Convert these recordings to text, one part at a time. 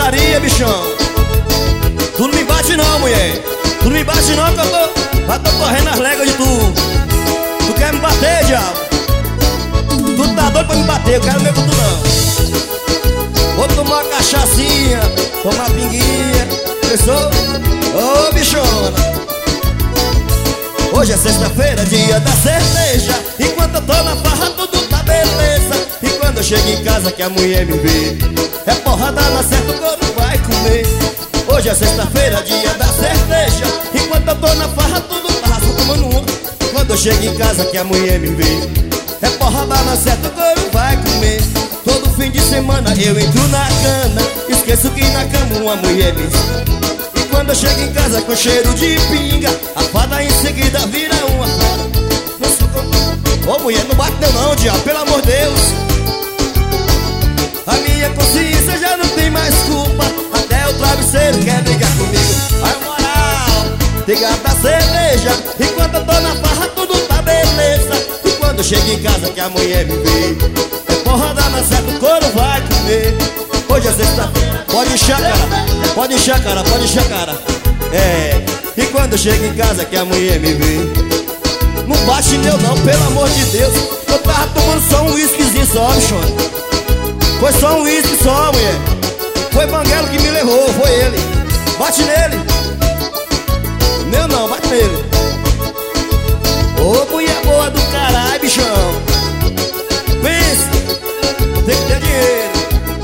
putaria, bichão. Tu não me bate não, mulher. Tu não me bate não, que eu tô correndo as léguas de tu. Tu quer me bater, diabo? Tu tá doido pra me bater, eu quero ver com tu não. Vou tomar uma cachaçinha, tomar pinguinha. Pensou? Ô, bichona. Hoje é sexta-feira, dia da cerveja. Enquanto eu tô na farra, tudo tá beleza. E quando eu chego em casa que a mulher me vê, é porrada na certa, o couro vai comer. Hoje é sexta-feira, dia da cerveja. Enquanto eu tô na farra, tudo tá só tomando uma. Quando eu chego em casa que a mulher me vê, é porrada na certa, o couro vai comer. Todo fim de semana eu entro na cana, esqueço que na cama uma mulher me espera. E quando eu chego em casa com cheiro de pinga, a fada em seguida vira uma fada. Ô mulher, não bate não, diabo, pelo amor de Deus. A minha consciência já não tem mais culpa. Até o travesseiro quer brigar comigo. Ai, moral, liga da cerveja. Enquanto eu tô na farra, tudo tá beleza. E quando eu chego em casa que a mulher me vê, é porrada na certa, o couro vai comer. Hoje é sexta-feira, pode encher, cara. Pode encher, cara, pode encher, cara. É, e quando eu chego em casa que a mulher me vê, não bate meu não, pelo amor de Deus. Eu tava tomando só um whiskyzinho só, bichona. Foi só um whisky só, mulher. Foi Banguelo que me levou, foi ele. Bate nele. Meu não, bate nele. Ô, mulher boa do caralho, bichão. Pense, tem que ter dinheiro.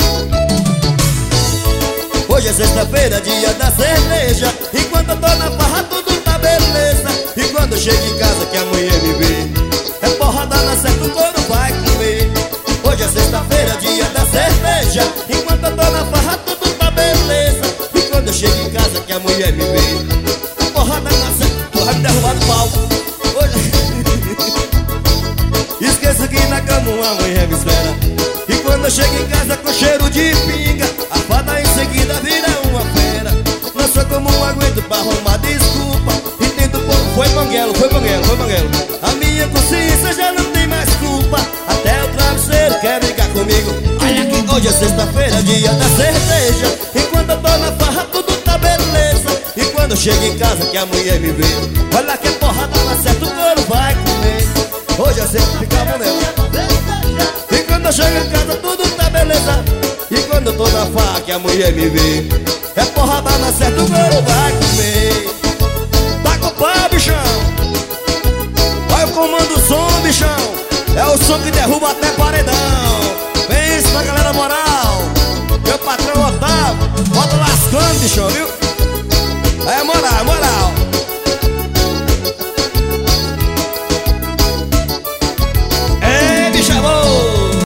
Hoje é sexta-feira, dia da cerveja. Enquanto eu tô na farra, tudo tá beleza. E quando eu chego em casa que a mulher me vê, é porrada na certa, o couro vai comer. Hoje é sexta-feira, dia da cerveja. Enquanto eu tô na farra, tudo tá beleza. E quando eu chego em casa que a mulher me vê, é porrada na certa, tu vai me derrubar do palco. Hoje... Esqueço que na cama uma mulher me espera. E quando eu chego em casa com cheiro de pinga, a fada em seguida vira uma fera. Não sou como um aguento pra arrumar desculpa. E tento pôr, foi Banguelo, foi Banguelo, foi Banguelo. A minha consciência já não tem mais culpa. Até o travesseiro quer brigar comigo. Olha que hoje é sexta-feira, dia da cerveja. Enquanto eu tô na farra, tudo tá beleza. E quando eu chego em casa que a mulher me vê, olha que porrada na certa, o couro vai comer. Hoje é sexta, ficamos nela. E quando eu chego em casa tudo tá beleza. E quando eu tô na farra que a mulher me vê, é porrada na certa, o couro vai comer. Tá com o pau, bichão. Vai o comando o som, bichão. É o som que derruba até paredão. Vem isso pra galera moral. Meu patrão Otávio, bota lascando, bichão, viu?